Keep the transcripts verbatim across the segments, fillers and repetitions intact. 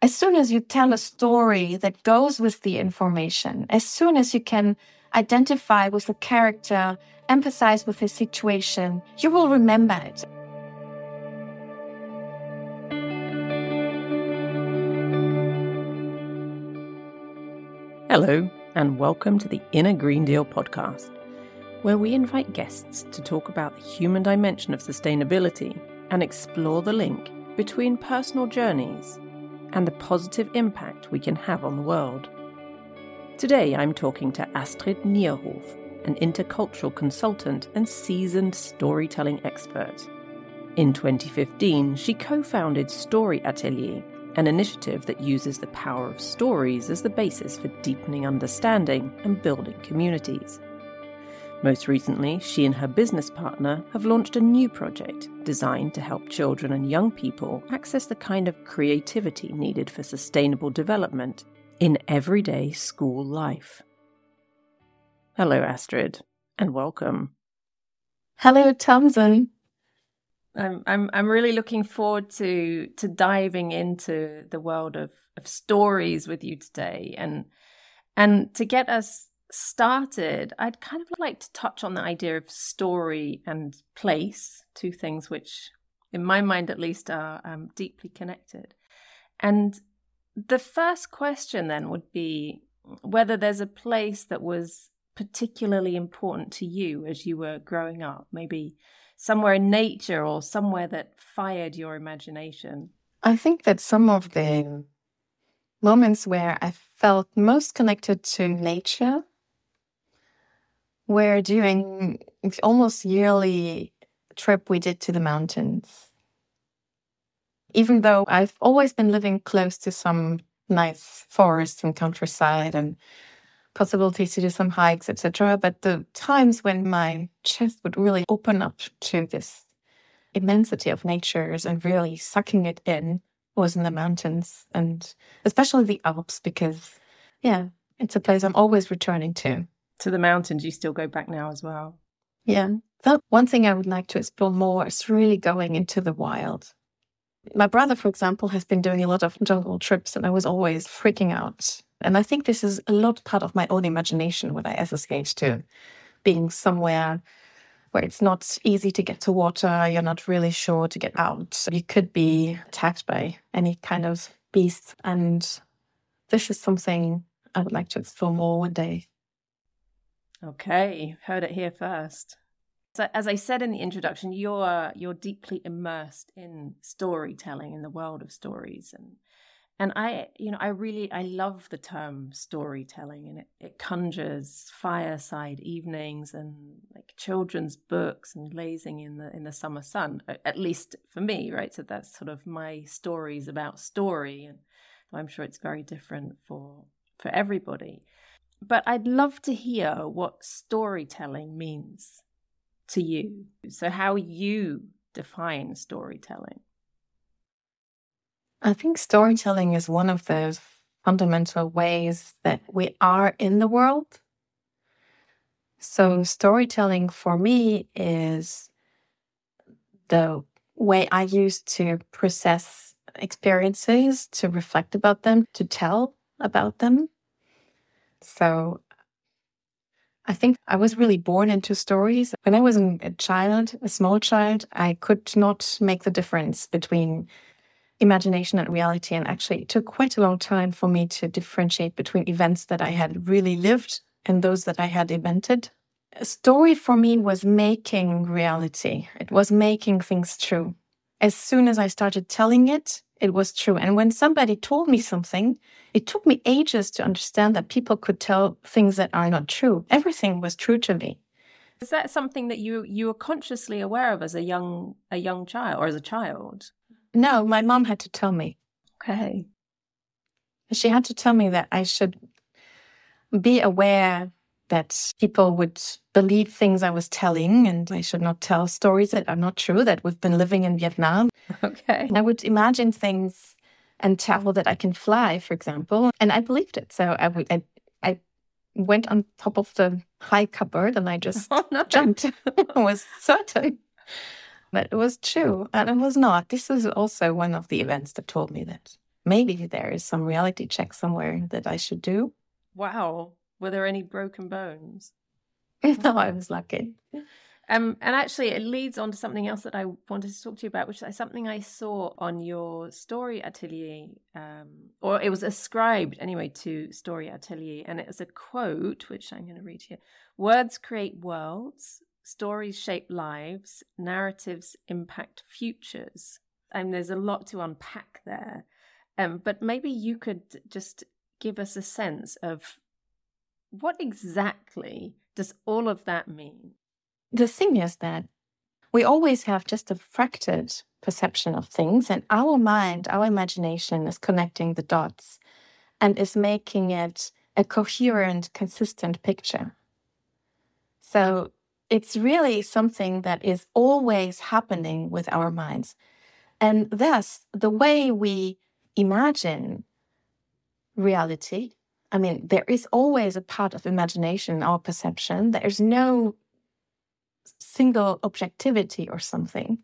As soon as you tell a story that goes with the information, as soon as you can identify with the character, empathize with the situation, you will remember it. Hello, and welcome to the Inner Green Deal podcast, where we invite guests to talk about the human dimension of sustainability and explore the link between personal journeys and the positive impact we can have on the world. Today I'm talking to Astrid Nierhof, an intercultural consultant and seasoned storytelling expert. In twenty fifteen, she co-founded Story Atelier, an initiative that uses the power of stories as the basis for deepening understanding and building communities. Most recently, she and her business partner have launched a new project designed to help children and young people access the kind of creativity needed for sustainable development in everyday school life. Hello, Astrid, and welcome. Hello, Tamsin. I'm I'm I'm really looking forward to to diving into the world of, of stories with you today, and and to get us started, I'd kind of like to touch on the idea of story and place, two things which, in my mind at least, are um, deeply connected. And the first question then would be whether there's a place that was particularly important to you as you were growing up, maybe somewhere in nature or somewhere that fired your imagination. I think that some of the moments where I felt most connected to nature were during the almost yearly trip we did to the mountains. Even though I've always been living close to some nice forests and countryside and possibilities to do some hikes, et cetera, but the times when my chest would really open up to this immensity of nature and really sucking it in was in the mountains, and especially the Alps, because, yeah, it's a place I'm always returning to. To the mountains, you still go back now as well? Yeah. That one thing I would like to explore more is really going into the wild. My brother, for example, has been doing a lot of jungle trips, and I was always freaking out. And I think this is a lot part of my own imagination when I associate to being somewhere where it's not easy to get to water, you're not really sure to get out. You could be attacked by any kind of beast. And this is something I would like to explore more one day. Okay, heard it here first. So, as I said in the introduction, you're you're deeply immersed in storytelling, in the world of stories, and and I, you know, I really I love the term storytelling, and it, it conjures fireside evenings and like children's books and lazing in the in the summer sun. At least for me, right? So that's sort of my stories about story, and I'm sure it's very different for for everybody. But I'd love to hear what storytelling means to you. So how you define storytelling. I think storytelling is one of those fundamental ways that we are in the world. So storytelling for me is the way I use to process experiences, to reflect about them, to tell about them. So I think I was really born into stories. When I was a child, a small child, I could not make the difference between imagination and reality. And actually, it took quite a long time for me to differentiate between events that I had really lived and those that I had invented. A story for me was making reality. It was making things true. As soon as I started telling it, it was true. And when somebody told me something, it took me ages to understand that people could tell things that are not true. Everything was true to me. Is that something that you you were consciously aware of as a young a young child or as a child? No, my mom had to tell me. Okay. She had to tell me that I should be aware that people would believe things I was telling, and I should not tell stories that are not true, that we've been living in Vietnam. Okay. I would imagine things and tell that I can fly, for example, and I believed it. So I would, I, I went on top of the high cupboard and I just oh, no. jumped. I was certain that it was true, and it was not. This is also one of the events that told me that. maybe there is some reality check somewhere that I should do. Wow. Were there any broken bones? No, I was lucky. Um, and actually, it leads on to something else that I wanted to talk to you about, which is something I saw on your Story Atelier, um, or it was ascribed anyway to Story Atelier, and it is a quote, which I'm going to read here. Words create worlds, stories shape lives, narratives impact futures. And there's a lot to unpack there. Um, but maybe you could just give us a sense of what exactly does all of that mean? The thing is that we always have just a fractured perception of things, and our mind, our imagination is connecting the dots and is making it a coherent, consistent picture. So it's really something that is always happening with our minds. And thus, the way we imagine reality, I mean, there is always a part of imagination in our perception. There is no single objectivity or something,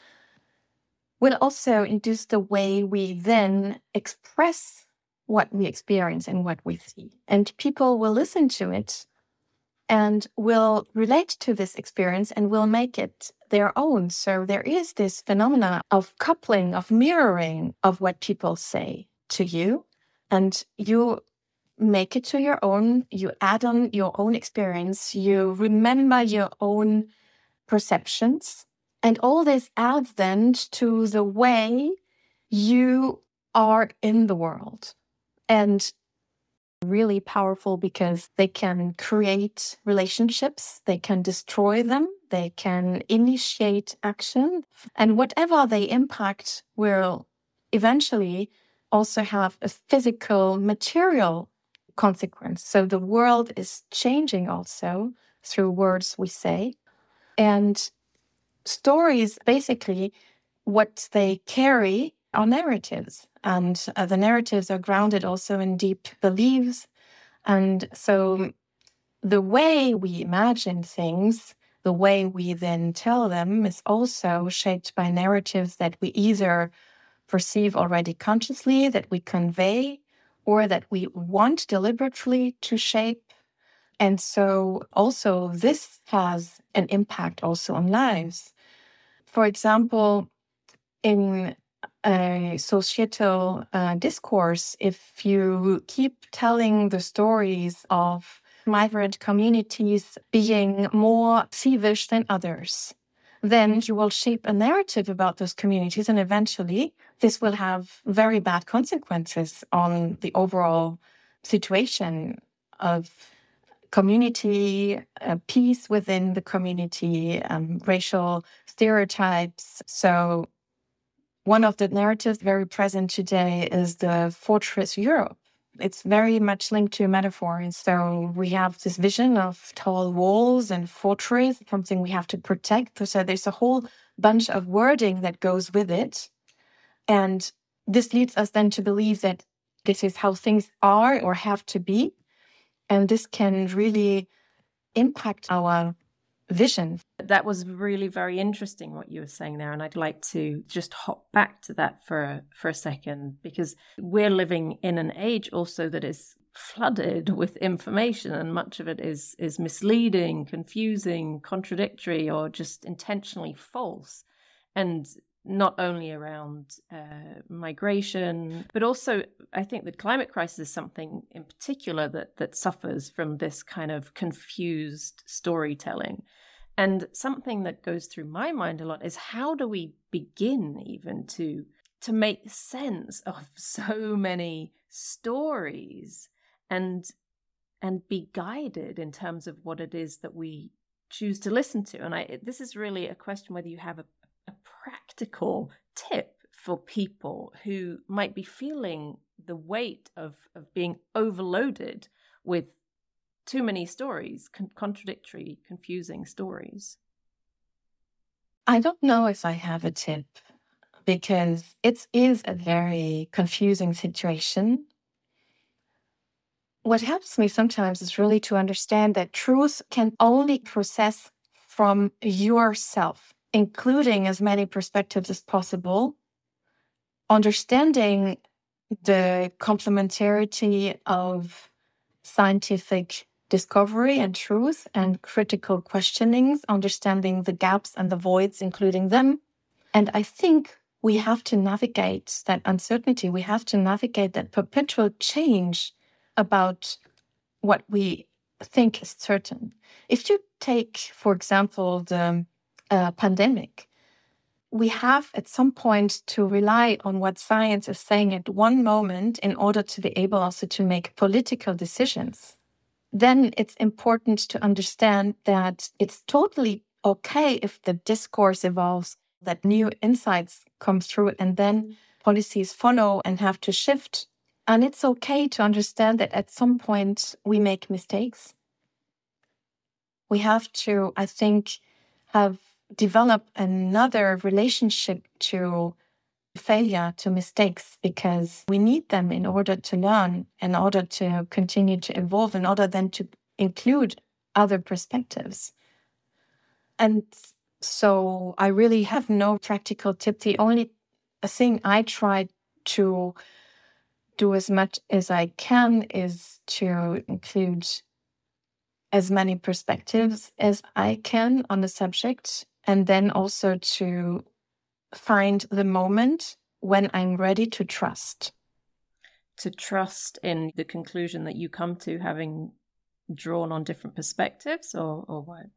will also induce the way we then express what we experience and what we see. And people will listen to it and will relate to this experience and will make it their own. So there is this phenomena of coupling, of mirroring of what people say to you, and you make it to your own, you add on your own experience, you remember your own perceptions, and all this adds then to the way you are in the world. And really powerful because they can create relationships, they can destroy them, they can initiate action, and whatever they impact will eventually also have a physical, material consequence. So the world is changing also through words we say. And stories, basically, what they carry are narratives. And uh, the narratives are grounded also in deep beliefs. And so the way we imagine things, the way we then tell them is also shaped by narratives that we either perceive already consciously, that we convey, or that we want deliberately to shape. And so also this has an impact also on lives. For example, in a societal uh, discourse, if you keep telling the stories of migrant communities being more thievish than others, then you will shape a narrative about those communities, and eventually this will have very bad consequences on the overall situation of community, uh, peace within the community, um, racial stereotypes. So one of the narratives very present today is the Fortress Europe. It's very much linked to a metaphor. And so we have this vision of tall walls and fortress, something we have to protect. So there's a whole bunch of wording that goes with it. And this leads us then to believe that this is how things are or have to be. And this can really impact our vision. That was really very interesting what you were saying there. And I'd like to just hop back to that for, for a second, because we're living in an age also that is flooded with information, and much of it is, is misleading, confusing, contradictory, or just intentionally false. And not only around uh, migration, but also I think the climate crisis is something in particular that that suffers from this kind of confused storytelling. And something that goes through my mind a lot is, how do we begin even to to make sense of so many stories and and be guided in terms of what it is that we choose to listen to? And I this is really a question whether you have a a practical tip for people who might be feeling the weight of, of being overloaded with too many stories, con- contradictory, confusing stories. I don't know if I have a tip, because it is a very confusing situation. What helps me sometimes is really to understand that truth can only process from yourself, including as many perspectives as possible, understanding the complementarity of scientific discovery and truth and critical questionings, understanding the gaps and the voids, including them. And I think we have to navigate that uncertainty. We have to navigate that perpetual change about what we think is certain. If you take, for example, the uh, pandemic, we have at some point to rely on what science is saying at one moment in order to be able also to make political decisions. Then it's important to understand that it's totally okay if the discourse evolves, that new insights come through, and then policies follow and have to shift. And it's okay to understand that at some point we make mistakes. We have to, I think, have developed another relationship to failure, to mistakes, because we need them in order to learn, in order to continue to evolve, in order then to include other perspectives. And so I really have no practical tip. The only thing I try to do as much as I can is to include as many perspectives as I can on the subject, and then also to find the moment when I'm ready to trust. To trust in the conclusion that you come to, having drawn on different perspectives, or, or what?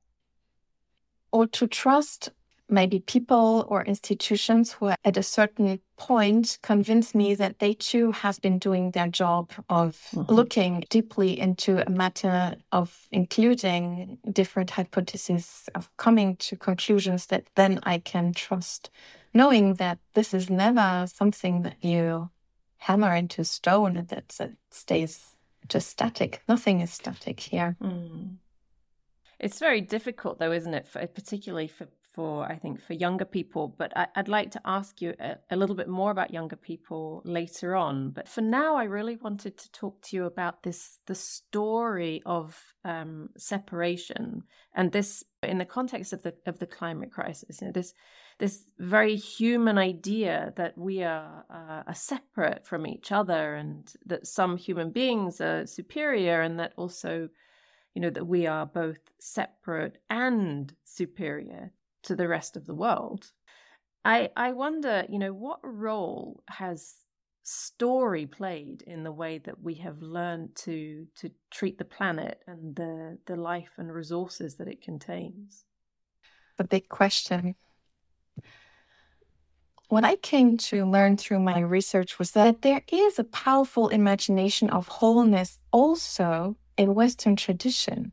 Or to trust maybe people or institutions who at a certain point convince me that they too have been doing their job of mm-hmm. looking deeply into a matter, of including different hypotheses, of coming to conclusions that then I can trust, knowing that this is never something that you hammer into stone and that, that stays just static. Nothing is static here. Mm. It's very difficult, though, isn't it? For, particularly for, for, I think, for younger people. But I, I'd like to ask you a, a little bit more about younger people later on. But for now, I really wanted to talk to you about this, the story of um, separation, and this in the context of the of the climate crisis. You know, this this very human idea that we are, uh, are separate from each other, and that some human beings are superior, and that also, you know, that we are both separate and superior to the rest of the world. I I wonder, you know, what role has story played in the way that we have learned to to treat the planet and the, the life and resources that it contains? A big question. What I came to learn through my research was that there is a powerful imagination of wholeness also in Western tradition.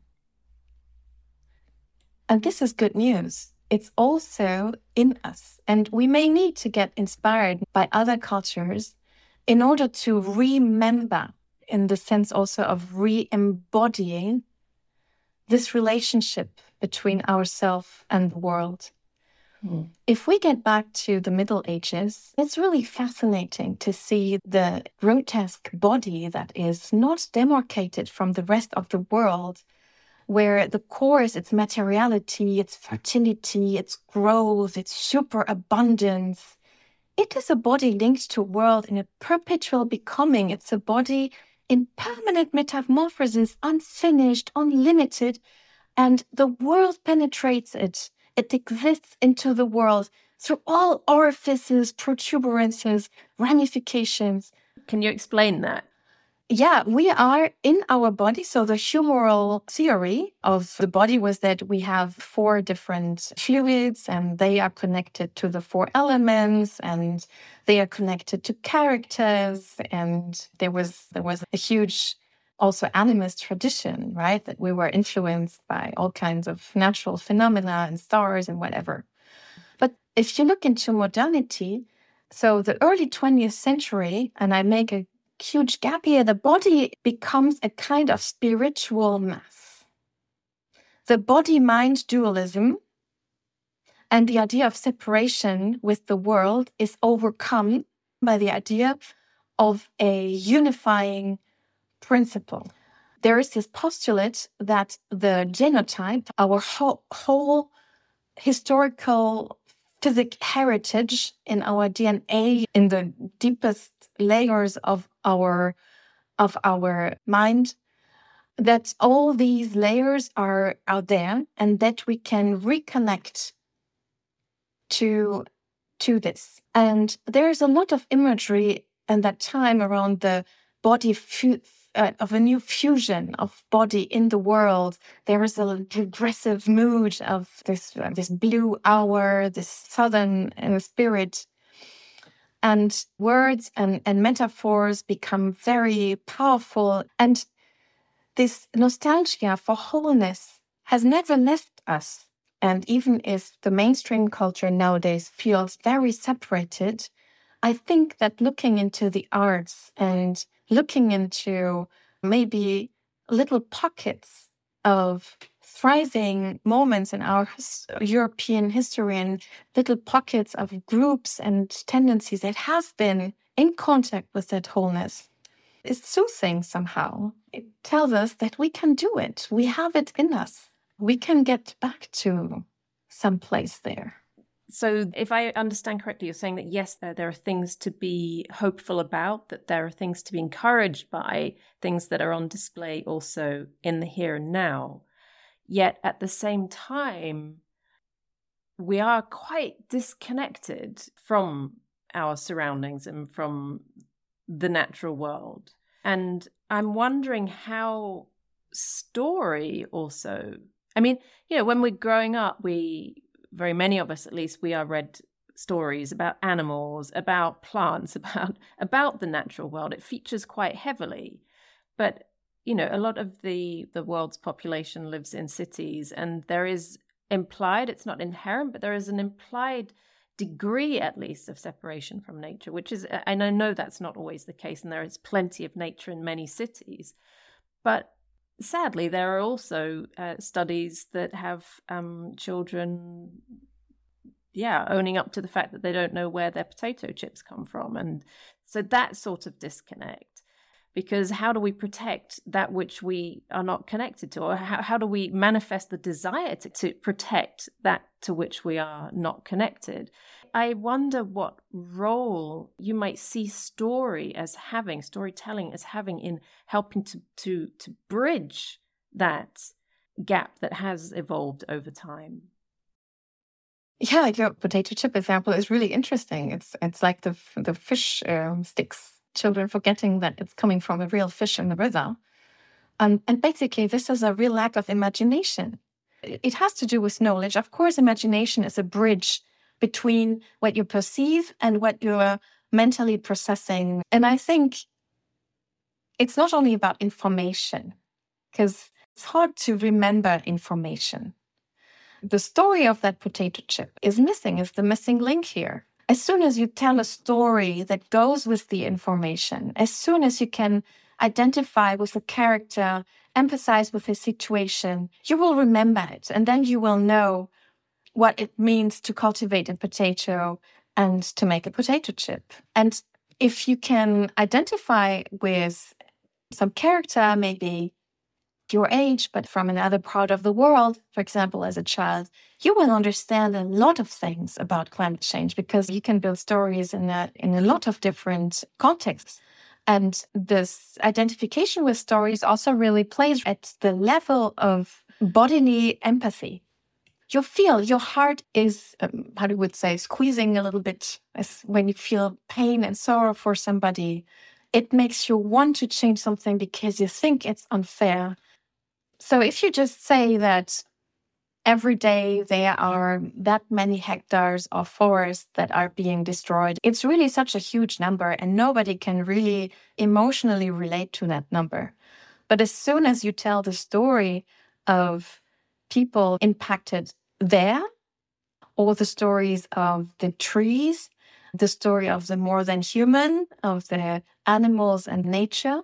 And this is good news. It's also in us. And we may need to get inspired by other cultures in order to remember, in the sense also of re-embodying this relationship between ourselves and the world. Mm. If we get back to the Middle Ages, it's really fascinating to see the grotesque body that is not demarcated from the rest of the world, where the core is its materiality, its fertility, its growth, its superabundance. It is a body linked to world in a perpetual becoming. It's a body in permanent metamorphosis, unfinished, unlimited, and the world penetrates it. It exists into the world through all orifices, protuberances, ramifications. Can you explain that? Yeah, we are in our body. So the humoral theory of the body was that we have four different fluids, and they are connected to the four elements, and they are connected to characters. And there was there was a huge also animist tradition, right? That we were influenced by all kinds of natural phenomena and stars and whatever. But if you look into modernity, so the early twentieth century, and I make a huge gap here, the body becomes a kind of spiritual mass. The body-mind dualism and the idea of separation with the world is overcome by the idea of a unifying principle. There is this postulate that the genotype, our whole, whole historical scientific heritage, in our D N A, in the deepest layers of our of our mind, that all these layers are out there and that we can reconnect to to this. And there's a lot of imagery in that time around the body fu- uh, of a new fusion of body in the world. There is a regressive mood of this uh, this blue hour, this southern uh, spirit. And words and, and metaphors become very powerful. And this nostalgia for wholeness has never left us. And even if the mainstream culture nowadays feels very separated, I think that looking into the arts and looking into maybe little pockets of thriving moments in our his- European history and little pockets of groups and tendencies that have been in contact with that wholeness is soothing somehow. It tells us that we can do it. We have it in us. We can get back to some place there. So if I understand correctly, you're saying that, yes, there, there are things to be hopeful about, that there are things to be encouraged by, things that are on display also in the here and now. Yet at the same time, we are quite disconnected from our surroundings and from the natural world. And I'm wondering how story also, I mean, you know, when we're growing up, we, very many of us at least, we are read stories about animals, about plants, about, about the natural world. It features quite heavily. But, you know, a lot of the, the world's population lives in cities, and there is implied, it's not inherent, but there is an implied degree, at least, of separation from nature, which is, and I know that's not always the case, and there is plenty of nature in many cities. But sadly, there are also uh, studies that have um, children, yeah, owning up to the fact that they don't know where their potato chips come from. And so that sort of disconnect. Because how do we protect that which we are not connected to? Or how, how do we manifest the desire to, to protect that to which we are not connected? I wonder what role you might see story as having, storytelling as having in helping to, to, to bridge that gap that has evolved over time. Yeah, your potato chip example is really interesting. It's it's like the the fish um, sticks. Children forgetting that it's coming from a real fish in the river. Um, and basically, this is a real lack of imagination. It has to do with knowledge. Of course, imagination is a bridge between what you perceive and what you're mentally processing. And I think it's not only about information, because it's hard to remember information. The story of that potato chip is missing, is the missing link here. As soon as you tell a story that goes with the information, as soon as you can identify with the character, empathize with the situation, you will remember it. And then you will know what it means to cultivate a potato and to make a potato chip. And if you can identify with some character, maybe your age, but from another part of the world, for example, as a child, you will understand a lot of things about climate change because you can build stories in a, in a lot of different contexts. And this identification with stories also really plays at the level of bodily empathy. You feel your heart is, um, how do you would say, squeezing a little bit as when you feel pain and sorrow for somebody. It makes you want to change something because you think it's unfair. So if you just say that every day there are that many hectares of forest that are being destroyed, it's really such a huge number and nobody can really emotionally relate to that number. But as soon as you tell the story of people impacted there, or the stories of the trees, the story of the more than human, of the animals and nature,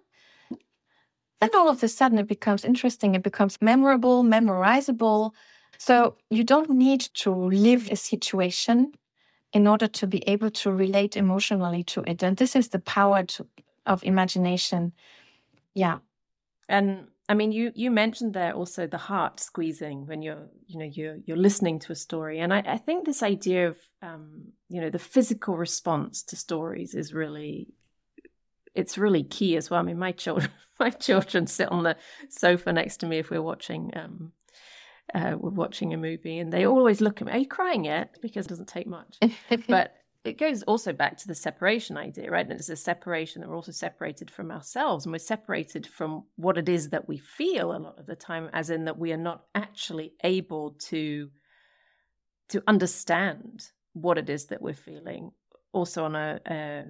then all of a sudden it becomes interesting, it becomes memorable, memorizable. So you don't need to live a situation in order to be able to relate emotionally to it. And this is the power to, of imagination. Yeah. And I mean, you you mentioned there also the heart squeezing when you're, you know, you're you're listening to a story, and I, I think this idea of, um, you know, the physical response to stories is really, it's really key as well. I mean, my children, my children sit on the sofa next to me if we're watching, um, uh, we're watching a movie, and they always look at me. Are you crying yet? Because it doesn't take much, but. It goes also back to the separation idea, right? And it's a separation that we're also separated from ourselves, and we're separated from what it is that we feel a lot of the time, as in that we are not actually able to, to understand what it is that we're feeling, also on a, a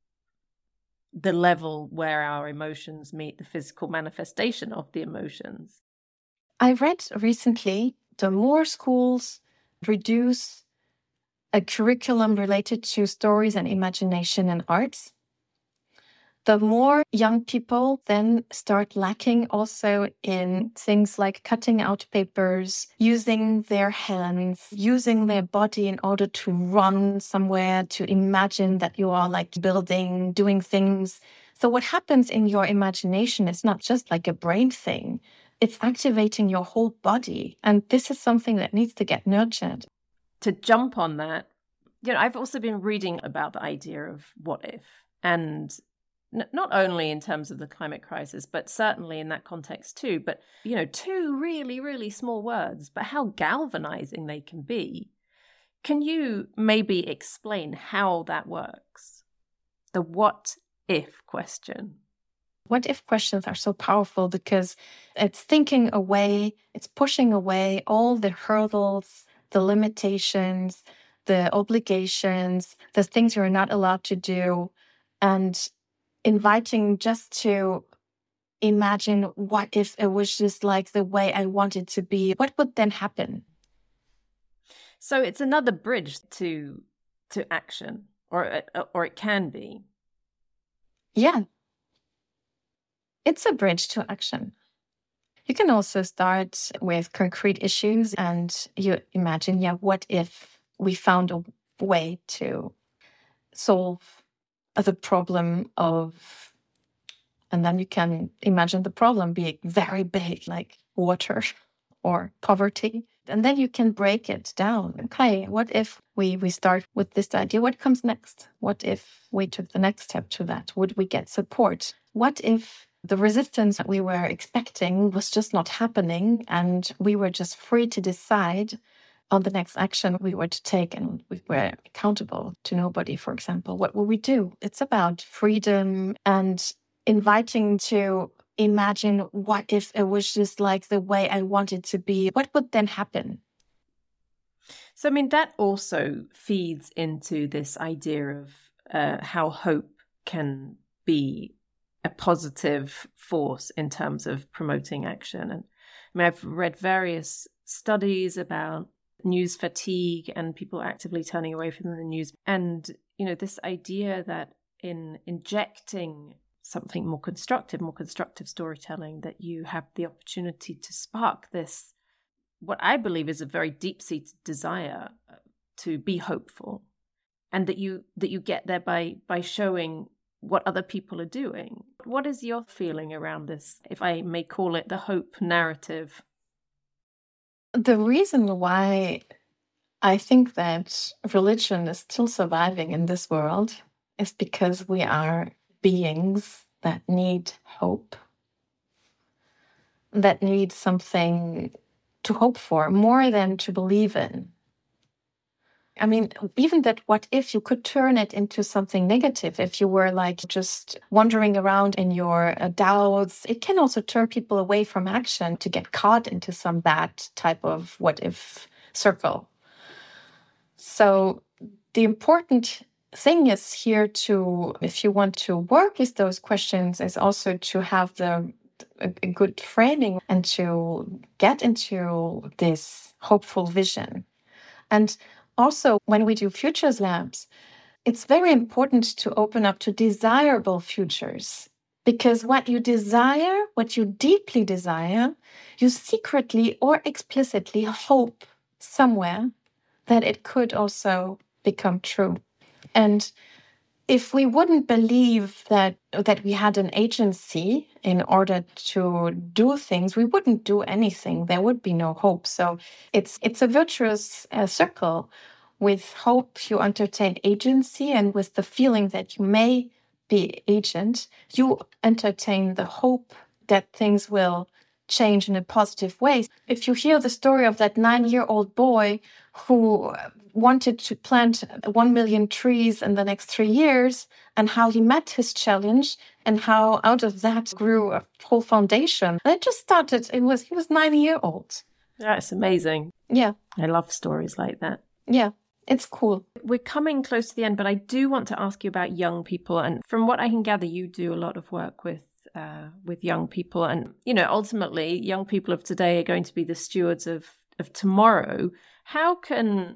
the level where our emotions meet the physical manifestation of the emotions. I read recently, the more schools reduce a curriculum related to stories and imagination and arts, the more young people then start lacking also in things like cutting out papers, using their hands, using their body in order to run somewhere, to imagine that you are like building, doing things. So what happens in your imagination is not just like a brain thing. It's activating your whole body. And this is something that needs to get nurtured. To jump on that, you know, I've also been reading about the idea of what if, and n- not only in terms of the climate crisis, but certainly in that context too. But, you know, two really, really small words, but how galvanizing they can be. Can you maybe explain how that works? The what if question. What if questions are so powerful because it's thinking away, it's pushing away all the hurdles, the limitations, the obligations, the things you're not allowed to do, and inviting just to imagine what if it was just like the way I want it to be. What would then happen? So it's another bridge to to action, or or it can be. Yeah. It's a bridge to action. You can also start with concrete issues and you imagine, yeah, what if we found a way to solve the problem of, and then you can imagine the problem being very big, like water or poverty. And then you can break it down. Okay, what if we, we start with this idea? What comes next? What if we took the next step to that? Would we get support? What if the resistance that we were expecting was just not happening and we were just free to decide on the next action we were to take and we were accountable to nobody, for example? What will we do? It's about freedom and inviting to imagine what if it was just like the way I want it to be. What would then happen? So, I mean, that also feeds into this idea of uh, how hope can be a positive force in terms of promoting action. And I mean, I've read various studies about news fatigue and people actively turning away from the news. And, you know, this idea that in injecting something more constructive, more constructive storytelling, that you have the opportunity to spark this, what I believe is a very deep-seated desire to be hopeful, and that you that you get there by by showing what other people are doing. What is your feeling around this, if I may call it the hope narrative? The reason why I think that religion is still surviving in this world is because we are beings that need hope, that need something to hope for more than to believe in. I mean, even that what if, you could turn it into something negative. If you were like just wandering around in your uh, doubts, it can also turn people away from action to get caught into some bad type of what if circle. So the important thing is here to, if you want to work with those questions, is also to have the a, a good framing and to get into this hopeful vision. And also, when we do Futures Labs, it's very important to open up to desirable futures. Because what you desire, what you deeply desire, you secretly or explicitly hope somewhere that it could also become true. And if we wouldn't believe that that we had an agency in order to do things, we wouldn't do anything. There would be no hope. So it's it's a virtuous uh, circle. With hope, you entertain agency, and with the feeling that you may be agent, you entertain the hope that things will change in a positive way. If you hear the story of that nine-year-old boy who wanted to plant one million trees in the next three years and how he met his challenge and how out of that grew a whole foundation. And it just started, it was, he was nine years old. That's amazing. Yeah. I love stories like that. Yeah. It's cool. We're coming close to the end, but I do want to ask you about young people. And from what I can gather, you do a lot of work with uh, with young people. And, you know, ultimately, young people of today are going to be the stewards of, of tomorrow. How can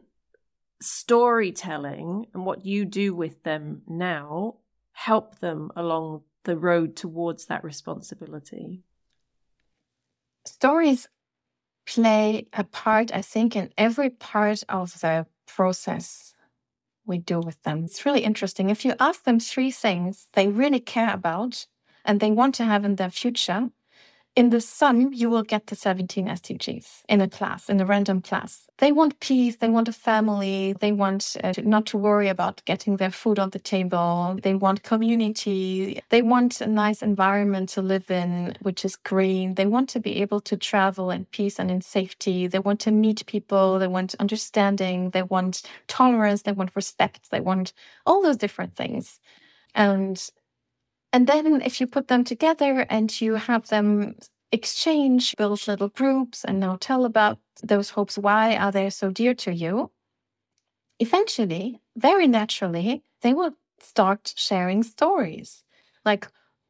storytelling and what you do with them now help them along the road towards that responsibility? Stories play a part, I think, in every part of the process we do with them. It's really interesting. If you ask them three things they really care about and they want to have in their future, in the sum, you will get the seventeen S D Gs in a class, in a random class. They want peace, they want a family, they want uh, to, not to worry about getting their food on the table, they want community, they want a nice environment to live in, which is green, they want to be able to travel in peace and in safety, they want to meet people, they want understanding, they want tolerance, they want respect, they want all those different things. And And then if you put them together and you have them exchange, build little groups, and now tell about those hopes, why are they so dear to you? Eventually, very naturally, they will start sharing stories. Like,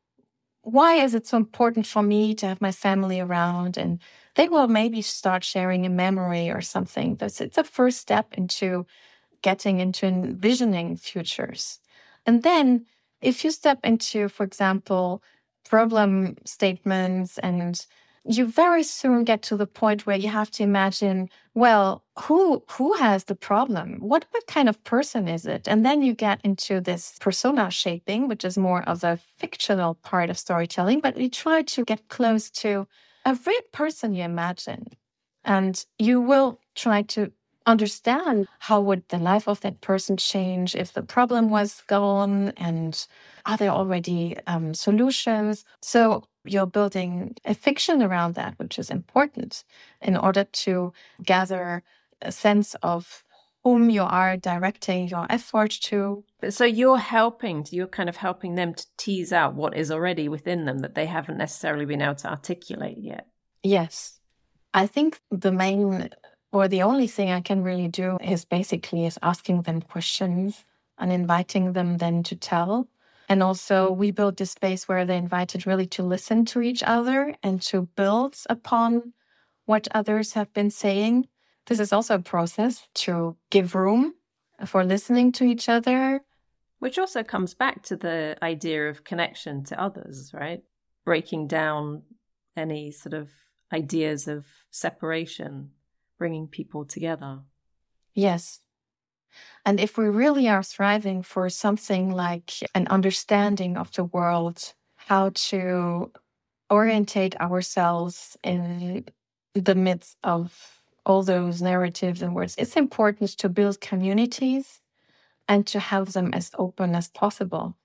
why is it so important for me to have my family around? And they will maybe start sharing a memory or something. That's it's a first step into getting into envisioning futures. And then if you step into, for example, problem statements, and you very soon get to the point where you have to imagine, well, who who has the problem? What, what kind of person is it? And then you get into this persona shaping, which is more of a fictional part of storytelling, but you try to get close to a real person you imagine. And you will try to understand how would the life of that person change if the problem was gone, and are there already um, solutions? So you're building a fiction around that, which is important in order to gather a sense of whom you are directing your effort to. So you're helping, you're kind of helping them to tease out what is already within them that they haven't necessarily been able to articulate yet. Yes. I think the main or the only thing I can really do is basically is asking them questions and inviting them then to tell. And also we built this space where they're invited really to listen to each other and to build upon what others have been saying. This is also a process to give room for listening to each other. Which also comes back to the idea of connection to others, right? Breaking down any sort of ideas of separation, bringing people together. Yes. And if we really are striving for something like an understanding of the world, how to orientate ourselves in the midst of all those narratives and words, it's important to build communities and to have them as open as possible.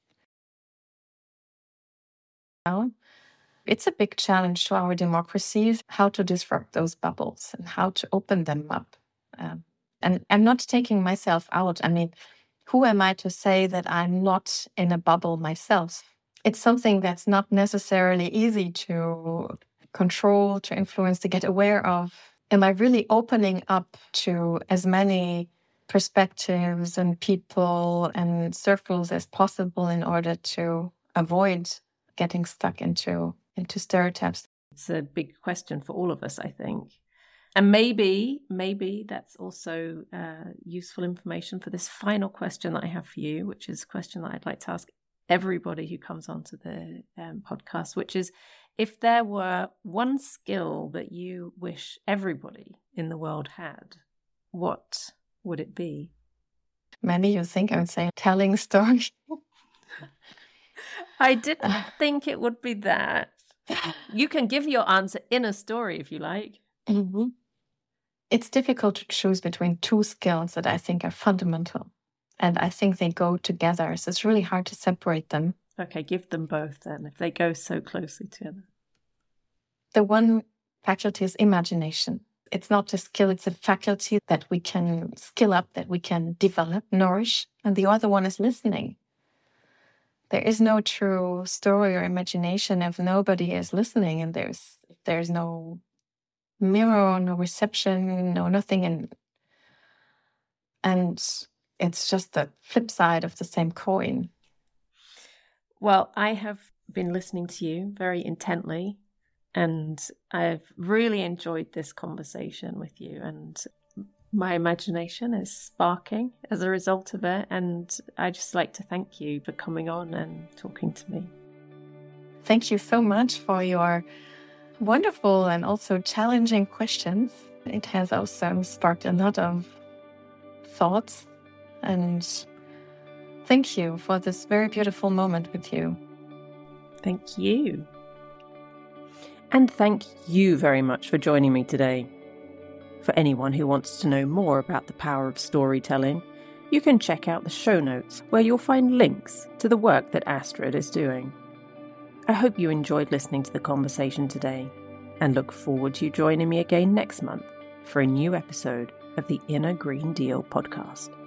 Now, it's a big challenge to our democracies, how to disrupt those bubbles and how to open them up. Um, and I'm not taking myself out. I mean, who am I to say that I'm not in a bubble myself? It's something that's not necessarily easy to control, to influence, to get aware of. Am I really opening up to as many perspectives and people and circles as possible in order to avoid getting stuck into into stereotypes? It's a big question for all of us, I think. And maybe, maybe that's also uh, useful information for this final question that I have for you, which is a question that I'd like to ask everybody who comes onto the um, podcast, which is, if there were one skill that you wish everybody in the world had, what would it be? Maybe you think I would say telling stories. I didn't think it would be that. You can give your answer in a story if you like. Mm-hmm. It's difficult to choose between two skills that I think are fundamental. And I think they go together. So it's really hard to separate them. Okay, give them both then, if they go so closely together. The one faculty is imagination. It's not a skill, it's a faculty that we can skill up, that we can develop, nourish. And the other one is listening. There is no true story or imagination if nobody is listening, and there's there's no mirror, no reception, no nothing. And, and it's just the flip side of the same coin. Well, I have been listening to you very intently, and I've really enjoyed this conversation with you, and my imagination is sparking as a result of it, and I just like to thank you for coming on and talking to me. Thank you so much for your wonderful and also challenging questions. It has also sparked a lot of thoughts, and thank you for this very beautiful moment with you. Thank you. And thank you very much for joining me today. For anyone who wants to know more about the power of storytelling, you can check out the show notes where you'll find links to the work that Astrid is doing. I hope you enjoyed listening to the conversation today, and look forward to you joining me again next month for a new episode of the Inner Green Deal podcast.